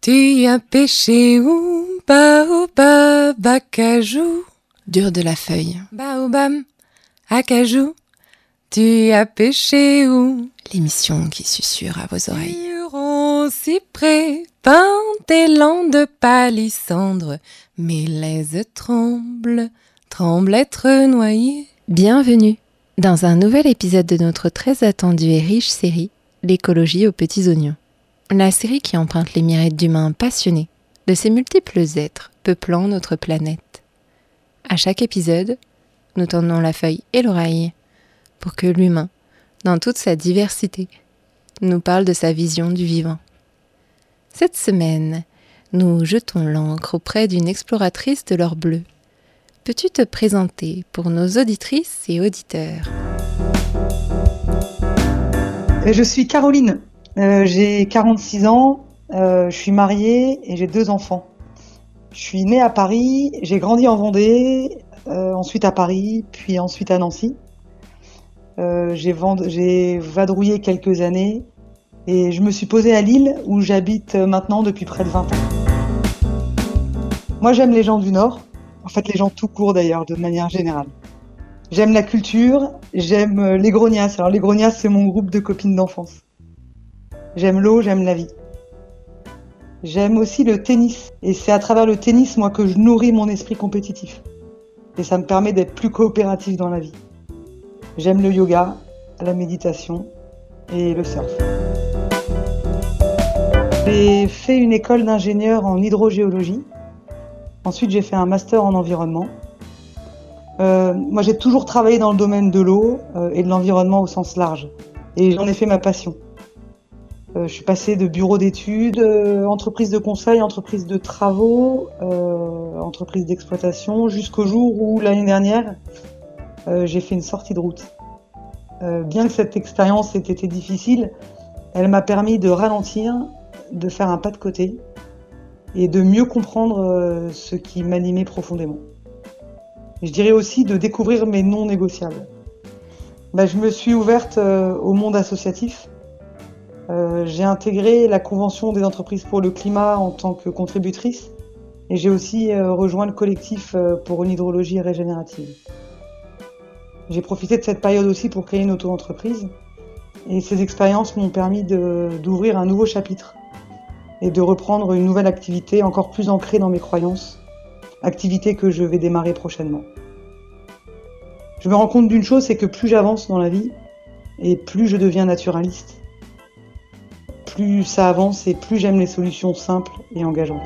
Tu as pêché où? Baobab, acajou. Dur de la feuille. Baobab, acajou. Tu as pêché où? L'émission qui susurre à vos oreilles. Huron, cyprès, pin, élan de palissandre. Mes laises tremblent être noyées. Bienvenue dans un nouvel épisode de notre très attendue et riche série L'écologie aux petits oignons. La série qui emprunte les mirettes d'humains passionnés de ces multiples êtres peuplant notre planète. À chaque épisode, nous tendons la feuille et l'oreille pour que l'humain, dans toute sa diversité, nous parle de sa vision du vivant. Cette semaine, nous jetons l'encre auprès d'une exploratrice de l'or bleu. Peux-tu te présenter pour nos auditrices et auditeurs ? Je suis Caroline, j'ai 46 ans, je suis mariée et j'ai 2 enfants. Je suis née à Paris, j'ai grandi en Vendée, ensuite à Paris, puis ensuite à Nancy. J'ai vadrouillé quelques années et je me suis posée à Lille où j'habite maintenant depuis près de 20 ans. Moi j'aime les gens du Nord, en fait les gens tout court d'ailleurs, de manière générale. J'aime la culture, j'aime les grognasses. Alors les grognasses, c'est mon groupe de copines d'enfance. J'aime l'eau, j'aime la vie. J'aime aussi le tennis. Et c'est à travers le tennis, moi, que je nourris mon esprit compétitif. Et ça me permet d'être plus coopératif dans la vie. J'aime le yoga, la méditation et le surf. J'ai fait une école d'ingénieur en hydrogéologie. Ensuite, j'ai fait un master en environnement. Moi, j'ai toujours travaillé dans le domaine de l'eau et de l'environnement au sens large. Et j'en ai fait ma passion. Je suis passée de bureau d'études, entreprise de conseil, entreprise de travaux, entreprise d'exploitation, jusqu'au jour où, l'année dernière, j'ai fait une sortie de route. Bien que cette expérience ait été difficile, elle m'a permis de ralentir, de faire un pas de côté et de mieux comprendre ce qui m'animait profondément. Je dirais aussi de découvrir mes non négociables. Je me suis ouverte au monde associatif. J'ai intégré la Convention des entreprises pour le climat en tant que contributrice et j'ai aussi rejoint le collectif pour une hydrologie régénérative. J'ai profité de cette période aussi pour créer une auto-entreprise et ces expériences m'ont permis d'ouvrir un nouveau chapitre et de reprendre une nouvelle activité encore plus ancrée dans mes croyances. Activité que je vais démarrer prochainement. Je me rends compte d'une chose, c'est que plus j'avance dans la vie, et plus je deviens naturaliste. Plus ça avance et plus j'aime les solutions simples et engageantes.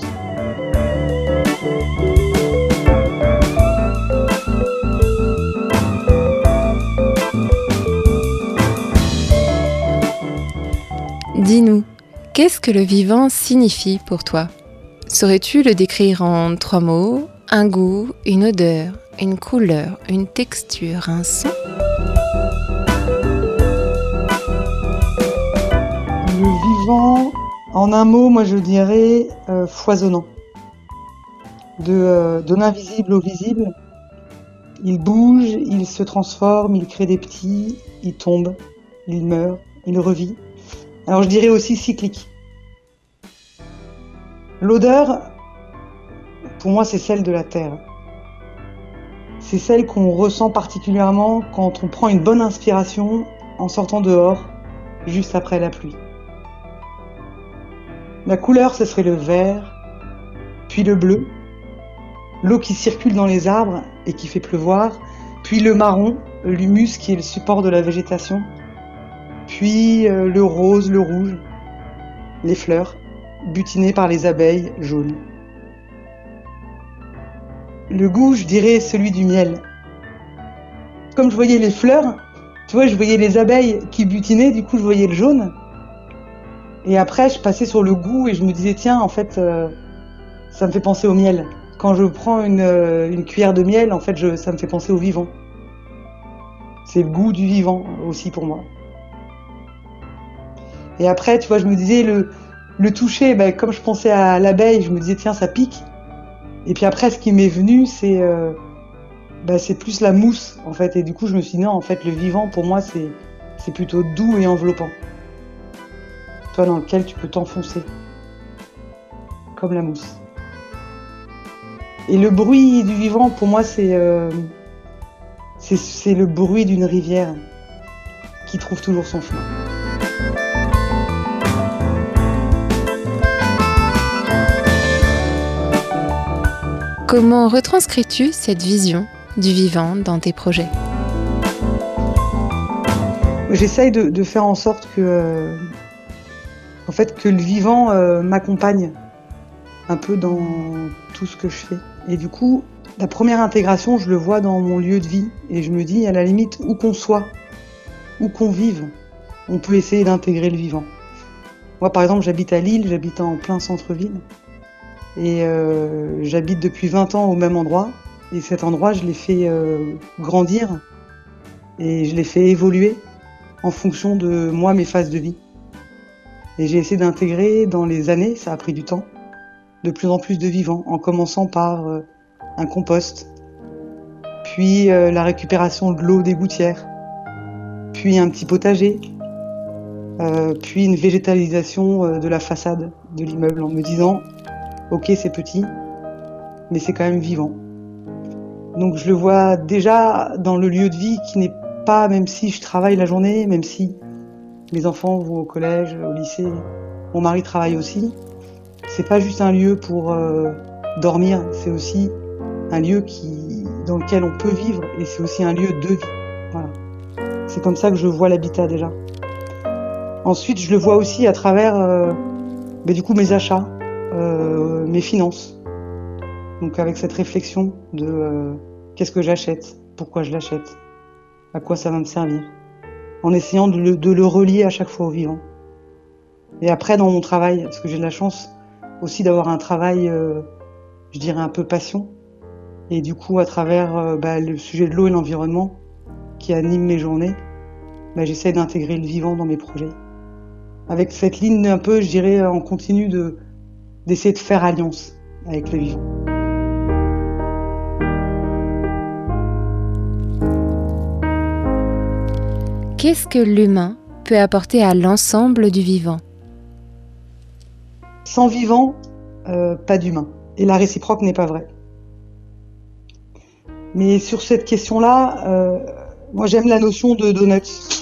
Dis-nous, qu'est-ce que le vivant signifie pour toi ? Saurais-tu le décrire en 3 mots ? Un goût, une odeur, une couleur, une texture, un son ? Le vivant, en un mot, moi je dirais foisonnant. De l'invisible au visible, il bouge, il se transforme, il crée des petits, il tombe, il meurt, il revit. Alors je dirais aussi cyclique. L'odeur, pour moi, c'est celle de la terre. C'est celle qu'on ressent particulièrement quand on prend une bonne inspiration en sortant dehors, juste après la pluie. La couleur, ce serait le vert, puis le bleu, l'eau qui circule dans les arbres et qui fait pleuvoir, puis le marron, l'humus qui est le support de la végétation, puis le rose, le rouge, les fleurs, butinées par les abeilles jaunes. Le goût, je dirais celui du miel. Comme je voyais les fleurs, tu vois, je voyais les abeilles qui butinaient, du coup je voyais le jaune. Et après, je passais sur le goût et je me disais, tiens, en fait, ça me fait penser au miel. Quand je prends une cuillère de miel, en fait, ça me fait penser au vivant. C'est le goût du vivant aussi pour moi. Et après, tu vois, je me disais, le toucher, comme je pensais à l'abeille, je me disais, tiens, ça pique. Et puis après, ce qui m'est venu, c'est plus la mousse, en fait. Et du coup, je me suis dit, non, en fait, le vivant, pour moi, c'est plutôt doux et enveloppant. Toi, dans lequel tu peux t'enfoncer. comme la mousse. Et le bruit du vivant, pour moi, c'est le bruit d'une rivière qui trouve toujours son chemin. Comment retranscris-tu cette vision du vivant dans tes projets ? J'essaye de faire en sorte que le vivant m'accompagne un peu dans tout ce que je fais. Et du coup, la première intégration, je le vois dans mon lieu de vie. Et je me dis, à la limite, où qu'on soit, où qu'on vive, on peut essayer d'intégrer le vivant. Moi, par exemple, j'habite à Lille, j'habite en plein centre-ville. Et j'habite depuis 20 ans au même endroit. Et cet endroit, je l'ai fait grandir et je l'ai fait évoluer en fonction de moi, mes phases de vie. Et j'ai essayé d'intégrer dans les années, ça a pris du temps, de plus en plus de vivants, en commençant par un compost, puis la récupération de l'eau des gouttières, puis un petit potager, puis une végétalisation de la façade de l'immeuble en me disant « Ok, c'est petit, mais c'est quand même vivant ». Donc je le vois déjà dans le lieu de vie qui n'est pas, même si je travaille la journée, même si mes enfants vont au collège, au lycée, mon mari travaille aussi, c'est pas juste un lieu pour dormir, c'est aussi un lieu dans lequel on peut vivre et c'est aussi un lieu de vie. Voilà. C'est comme ça que je vois l'habitat déjà. Ensuite, je le vois aussi à travers du coup mes achats, mes finances. Donc avec cette réflexion de qu'est-ce que j'achète, pourquoi je l'achète, à quoi ça va me servir, en essayant de le relier à chaque fois au vivant. Et après dans mon travail, parce que j'ai de la chance aussi d'avoir un travail, je dirais un peu passion, et du coup à travers le sujet de l'eau et l'environnement qui anime mes journées, j'essaie d'intégrer le vivant dans mes projets. Avec cette ligne un peu, je dirais, en continu d'essayer de faire alliance avec le vivant. Qu'est-ce que l'humain peut apporter à l'ensemble du vivant ? Sans vivant, pas d'humain. Et la réciproque n'est pas vraie. Mais sur cette question-là, moi j'aime la notion de donuts.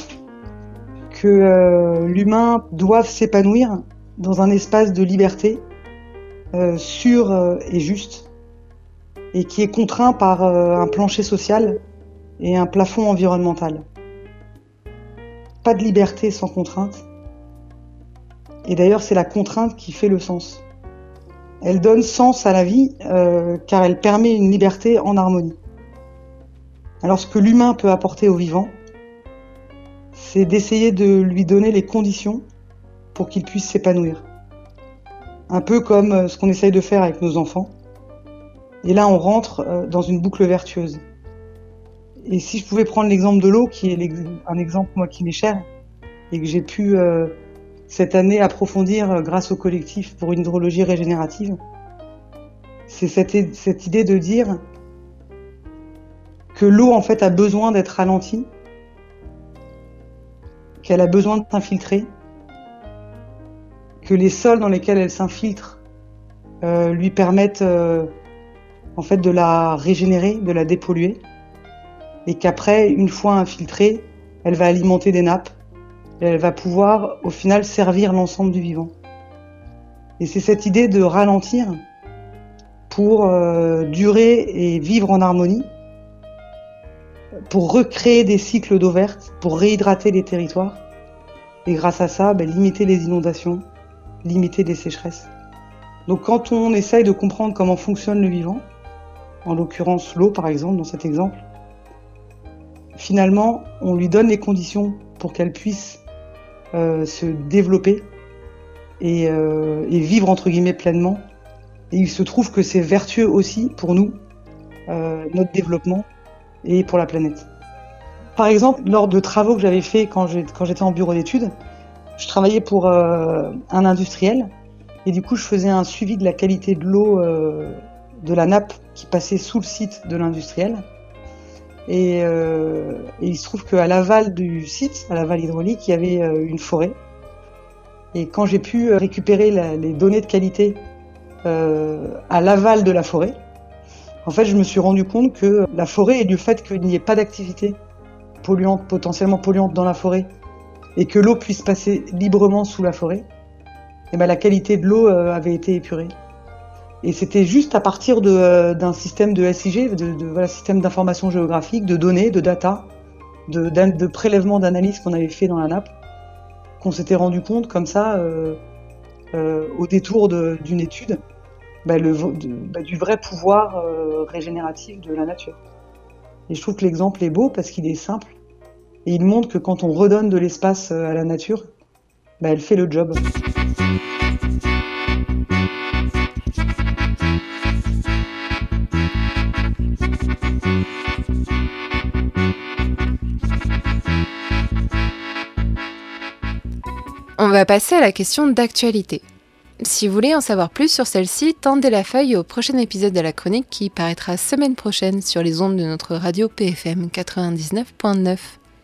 Que l'humain doive s'épanouir dans un espace de liberté sûr et juste, et qui est contraint par un plancher social et un plafond environnemental. Pas de liberté sans contrainte. Et d'ailleurs, c'est la contrainte qui fait le sens. Elle donne sens à la vie car elle permet une liberté en harmonie. Alors ce que l'humain peut apporter au vivant, c'est d'essayer de lui donner les conditions pour qu'il puisse s'épanouir. Un peu comme ce qu'on essaye de faire avec nos enfants. Et là, on rentre dans une boucle vertueuse. Et si je pouvais prendre l'exemple de l'eau, qui est un exemple moi qui m'est cher, et que j'ai pu cette année approfondir grâce au collectif pour une hydrologie régénérative, c'est cette idée de dire que l'eau en fait a besoin d'être ralentie, qu'elle a besoin de s'infiltrer, que les sols dans lesquels elle s'infiltre lui permettent en fait de la régénérer, de la dépolluer, et qu'après, une fois infiltrée, elle va alimenter des nappes et elle va pouvoir au final servir l'ensemble du vivant. Et c'est cette idée de ralentir pour durer et vivre en harmonie, pour recréer des cycles d'eau verte, pour réhydrater les territoires, et grâce à ça, limiter les inondations, limiter les sécheresses. Donc quand on essaye de comprendre comment fonctionne le vivant, en l'occurrence l'eau par exemple, dans cet exemple, finalement, on lui donne les conditions pour qu'elle puisse se développer et vivre entre guillemets pleinement. Et il se trouve que c'est vertueux aussi pour nous, notre développement et pour la planète. Par exemple, lors de travaux que j'avais faits quand j'étais en bureau d'études, je travaillais pour un industriel et du coup je faisais un suivi de la qualité de l'eau de la nappe qui passait sous le site de l'industriel. Et il se trouve qu'à l'aval du site, à l'aval hydraulique, il y avait une forêt. Et quand j'ai pu récupérer les données de qualité à l'aval de la forêt. En fait, je me suis rendu compte que la forêt, et du fait qu'il n'y ait pas d'activité polluante, potentiellement polluante dans la forêt, et que l'eau puisse passer librement sous la forêt, et ben la qualité de l'eau avait été épurée. Et c'était juste à partir d'un système de SIG, voilà, système d'information géographique, de données, de data, de prélèvements d'analyse qu'on avait fait dans la nappe, qu'on s'était rendu compte comme ça, au détour d'une étude, du vrai pouvoir régénératif de la nature. Et je trouve que l'exemple est beau parce qu'il est simple et il montre que quand on redonne de l'espace à la nature, elle fait le job. On va passer à la question d'actualité. Si vous voulez en savoir plus sur celle-ci, tendez la feuille au prochain épisode de la chronique qui paraîtra semaine prochaine sur les ondes de notre radio PFM 99.9.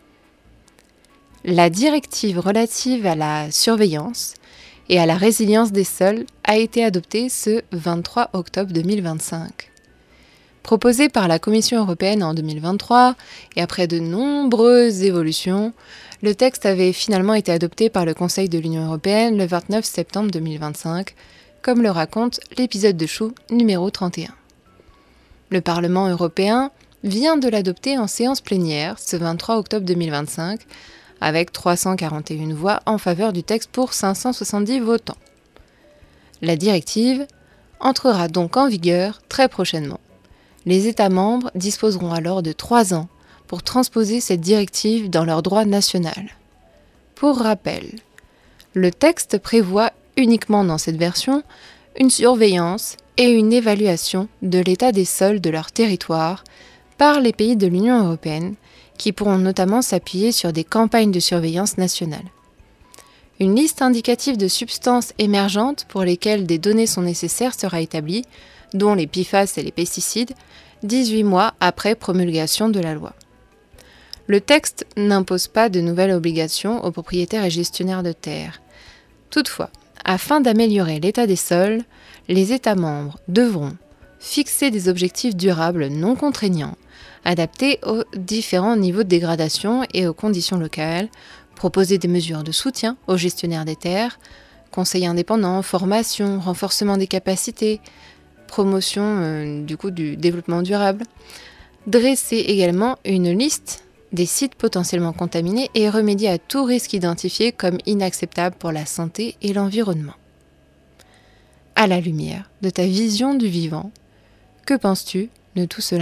La directive relative à la surveillance et à la résilience des sols a été adoptée ce 23 octobre 2025. Proposée par la Commission européenne en 2023 et après de nombreuses évolutions, le texte avait finalement été adopté par le Conseil de l'Union européenne le 29 septembre 2025, comme le raconte l'épisode de Chou numéro 31. Le Parlement européen vient de l'adopter en séance plénière ce 23 octobre 2025, avec 341 voix en faveur du texte pour 570 votants. La directive entrera donc en vigueur très prochainement. Les États membres disposeront alors de 3 ans pour transposer cette directive dans leur droit national. Pour rappel, le texte prévoit uniquement dans cette version une surveillance et une évaluation de l'état des sols de leur territoire par les pays de l'Union européenne qui pourront notamment s'appuyer sur des campagnes de surveillance nationales. Une liste indicative de substances émergentes pour lesquelles des données sont nécessaires sera établie, dont les PFAS et les pesticides, 18 mois après promulgation de la loi. Le texte n'impose pas de nouvelles obligations aux propriétaires et gestionnaires de terres. Toutefois, afin d'améliorer l'état des sols, les États membres devront fixer des objectifs durables non contraignants, adaptés aux différents niveaux de dégradation et aux conditions locales, proposer des mesures de soutien aux gestionnaires des terres, conseils indépendants, formation, renforcement des capacités, promotion du développement durable, dresser également une liste des sites potentiellement contaminés et remédier à tout risque identifié comme inacceptable pour la santé et l'environnement. À la lumière de ta vision du vivant, que penses-tu de tout cela ?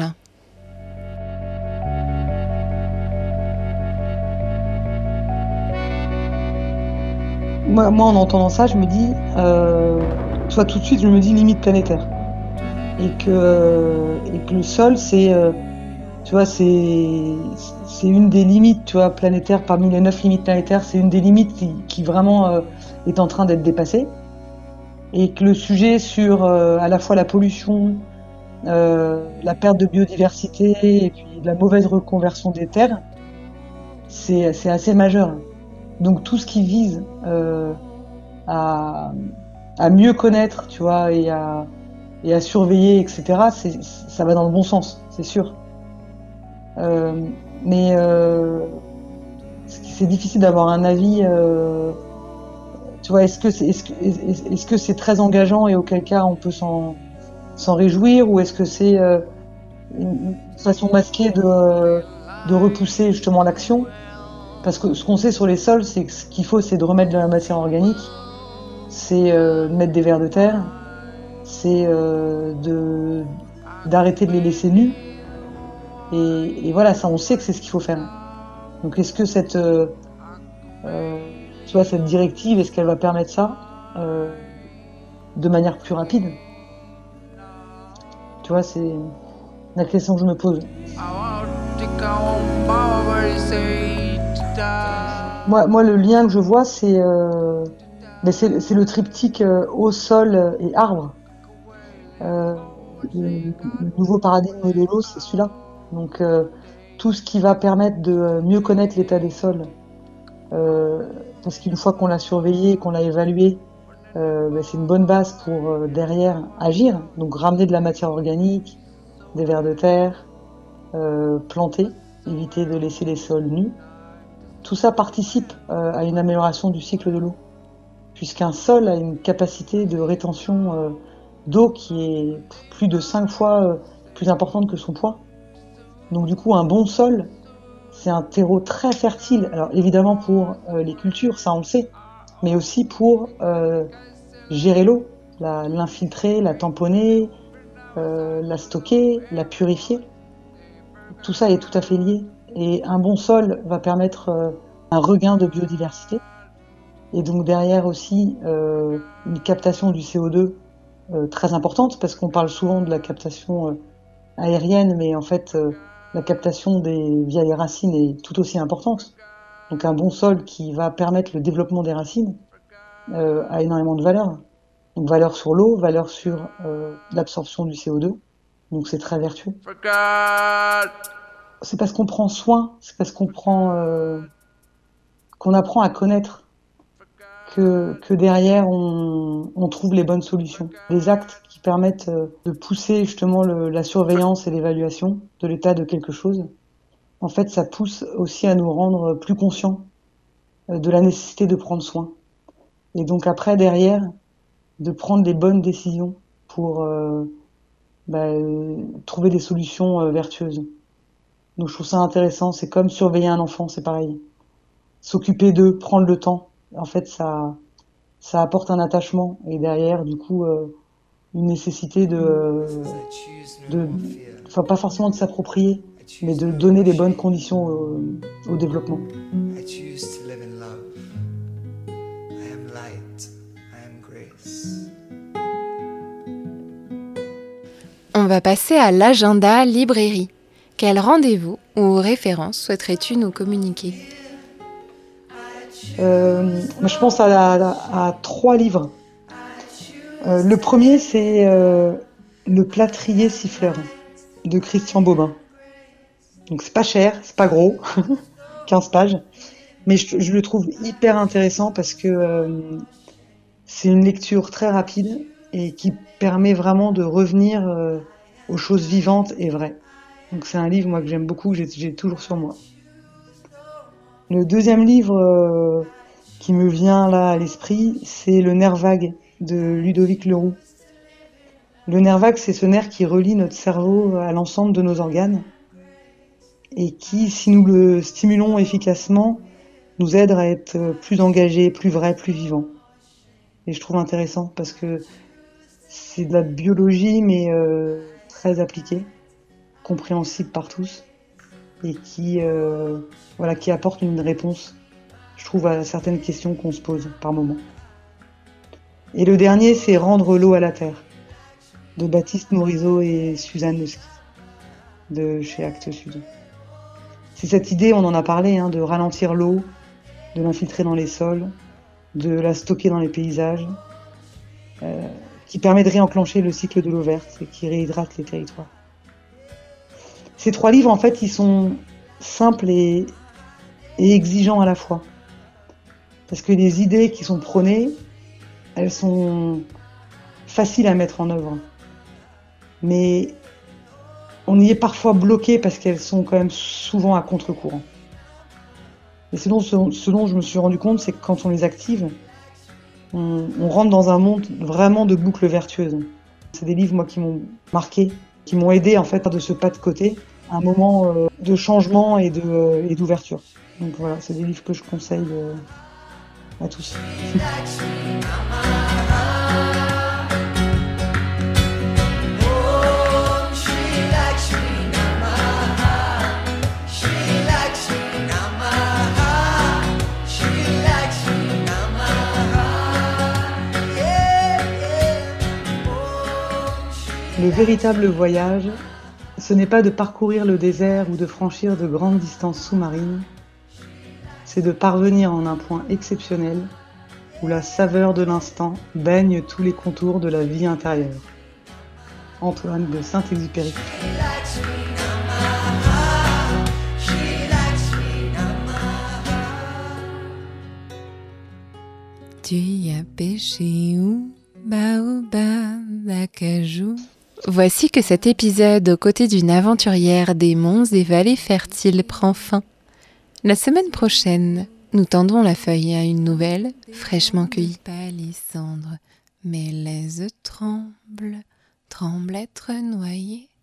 Moi, en entendant ça, je me dis, tout de suite, je me dis limite planétaire. Et que le sol, c'est une des limites, planétaires, parmi les 9 limites planétaires, c'est une des limites qui vraiment est en train d'être dépassée. Et que le sujet sur à la fois la pollution, la perte de biodiversité et puis la mauvaise reconversion des terres, c'est assez majeur. Donc tout ce qui vise à mieux connaître, et à surveiller, etc., ça va dans le bon sens, c'est sûr. Mais c'est difficile d'avoir un avis. Est-ce que c'est très engageant et auquel cas on peut s'en réjouir, ou est-ce que c'est une façon masquée de repousser justement l'action? Parce que ce qu'on sait sur les sols, c'est que ce qu'il faut, c'est de remettre de la matière organique, c'est de mettre des vers de terre, c'est d'arrêter de les laisser nus. Et voilà, ça, on sait que c'est ce qu'il faut faire. Donc, est-ce que cette directive, est-ce qu'elle va permettre ça de manière plus rapide? C'est la question que je me pose. Moi, le lien que je vois, c'est le triptyque eau, sol et arbre. Le nouveau paradigme de l'eau, c'est celui-là. Donc, tout ce qui va permettre de mieux connaître l'état des sols, parce qu'une fois qu'on l'a surveillé, qu'on l'a évalué, c'est une bonne base pour derrière agir, donc ramener de la matière organique, des vers de terre, planter, éviter de laisser les sols nus. Tout ça participe à une amélioration du cycle de l'eau, puisqu'un sol a une capacité de rétention d'eau qui est plus de 5 fois plus importante que son poids. Donc du coup, un bon sol, c'est un terreau très fertile. Alors évidemment pour les cultures, ça on le sait, mais aussi pour gérer l'eau, l'infiltrer, la tamponner, la stocker, la purifier. Tout ça est tout à fait lié. Et un bon sol va permettre un regain de biodiversité. Et donc derrière aussi une captation du CO2 très importante, parce qu'on parle souvent de la captation aérienne, mais en fait la captation via les racines est tout aussi importante. Donc un bon sol qui va permettre le développement des racines a énormément de valeur. Donc valeur sur l'eau, valeur sur l'absorption du CO2. Donc c'est très vertueux. C'est parce qu'on prend soin, c'est parce qu'on apprend à connaître que derrière on trouve les bonnes solutions. Des actes qui permettent de pousser justement la surveillance et l'évaluation de l'état de quelque chose. En fait, ça pousse aussi à nous rendre plus conscients de la nécessité de prendre soin. Et donc après, derrière, de prendre les bonnes décisions pour trouver des solutions vertueuses. Donc je trouve ça intéressant, c'est comme surveiller un enfant, c'est pareil. S'occuper d'eux, prendre le temps, en fait ça apporte un attachement et derrière du coup une nécessité enfin pas forcément de s'approprier, mais de donner les bonnes conditions au développement. On va passer à l'agenda librairie. Quel rendez-vous ou référence souhaiterais-tu nous communiquer ? Je pense à 3 livres. Le premier, c'est Le plâtrier siffleur de Christian Bobin. Donc c'est pas cher, c'est pas gros, 15 pages, mais je le trouve hyper intéressant parce que c'est une lecture très rapide et qui permet vraiment de revenir aux choses vivantes et vraies. Donc c'est un livre moi que j'aime beaucoup, que j'ai toujours sur moi. Le deuxième livre qui me vient là à l'esprit, c'est Le nerf vague de Ludovic Leroux. Le nerf vague, c'est ce nerf qui relie notre cerveau à l'ensemble de nos organes et qui, si nous le stimulons efficacement, nous aide à être plus engagés, plus vrais, plus vivants. Et je trouve intéressant parce que c'est de la biologie mais très appliquée, compréhensible par tous et qui apporte une réponse, je trouve, à certaines questions qu'on se pose par moment. Et le dernier, c'est Rendre l'eau à la terre de Baptiste Morisot et Suzanne Leski de chez Actes Sud. C'est cette idée, on en a parlé, de ralentir l'eau, de l'infiltrer dans les sols, de la stocker dans les paysages, qui permet de réenclencher le cycle de l'eau verte et qui réhydrate les territoires. Ces 3 livres, en fait, ils sont simples et exigeants à la fois. Parce que les idées qui sont prônées, elles sont faciles à mettre en œuvre. Mais on y est parfois bloqué parce qu'elles sont quand même souvent à contre-courant. Et ce dont je me suis rendu compte, c'est que quand on les active, on rentre dans un monde vraiment de boucles vertueuses. C'est des livres, moi, qui m'ont marqué, qui m'ont aidé, en fait, de ce pas de côté, à un moment de changement et d'ouverture. Donc voilà, c'est des livres que je conseille à tous. Le véritable voyage, ce n'est pas de parcourir le désert ou de franchir de grandes distances sous-marines, c'est de parvenir en un point exceptionnel où la saveur de l'instant baigne tous les contours de la vie intérieure. Antoine de Saint-Exupéry. tu y as pêché où? Baobab, acajou. Voici que cet épisode aux côtés d'une aventurière des monts et vallées fertiles prend fin. La semaine prochaine, nous tendons la feuille à une nouvelle, fraîchement cueillie. Palissandre, mes lèzes tremblent, tremblent être noyées.